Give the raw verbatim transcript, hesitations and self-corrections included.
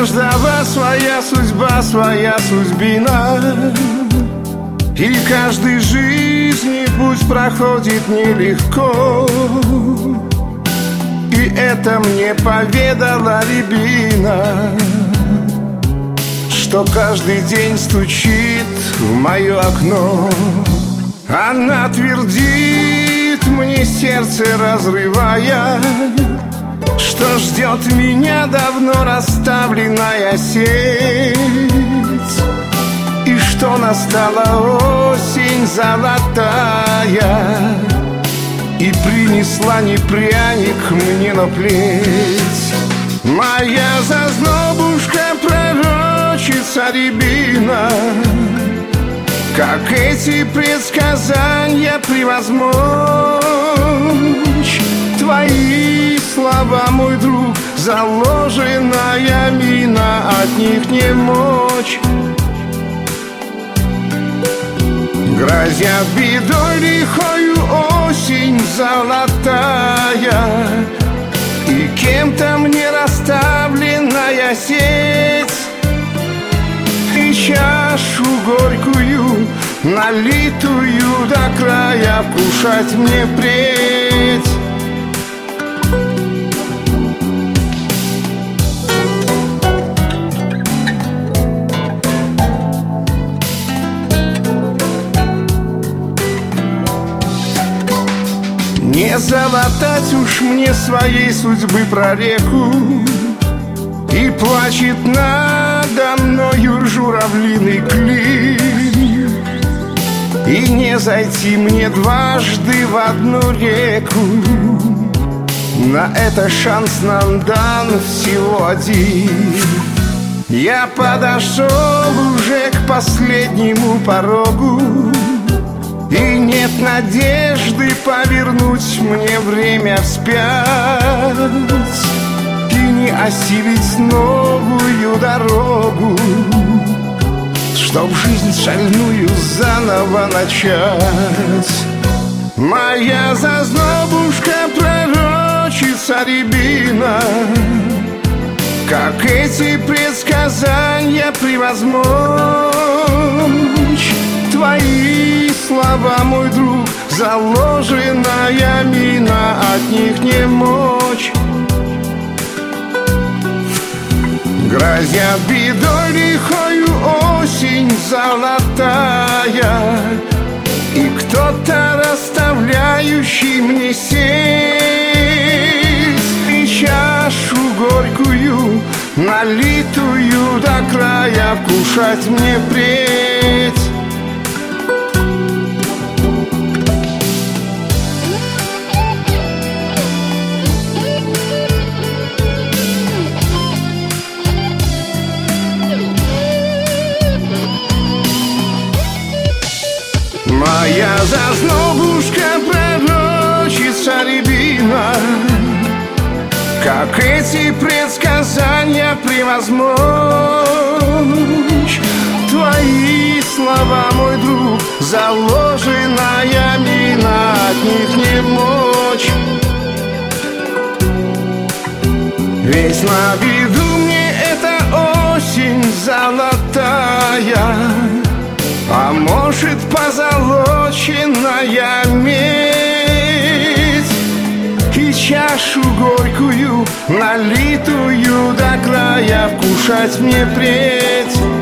каждого своя судьба, своя судьбина. И каждый жизни путь проходит нелегко. И это мне поведала рябина, что каждый день стучит в мое окно. Она твердит мне, сердце разрывая, что ждет меня давно расставленная сеть, и что настала осень золотая и принесла не пряник мне на плеть. Моя зазнобушка, пророчица рябина, как эти предсказания превозмочь? Твои слова, мой друг, заложенная мина, от них не мочь. Грозят бедой лихою осень золотая и кем-то мне расставленная сеть. И чашу горькую, налитую до края, вкушать мне впредь. Не залатать уж мне своей судьбы прореку, и плачет надо мною журавлиный клин. И не зайти мне дважды в одну реку, на это шанс нам дан всего один. Я подошел уже к последнему порогу, и нет надежды повернуть мне время вспять и не осилить новую дорогу, чтоб жизнь шальную заново начать. Моя зазнобушка, пророчица рябина, как эти предсказания превозмочь? Твои слова, мой друг, заложенная мина, от них не мочь. Грозят бедой лихою осень золотая и кто-то расставляющий мне сеть. И чашу горькую, налитую до края, вкушать мне впредь. Моя зазнобушка, пророчица рябина, как эти предсказания превозмочь? Твои слова, мой друг, заложенная мина, от них не мочь. Ведь на виду мне эта осень золотая, а может, позолоченная медь. И чашу горькую, налитую до края, вкушать мне впредь.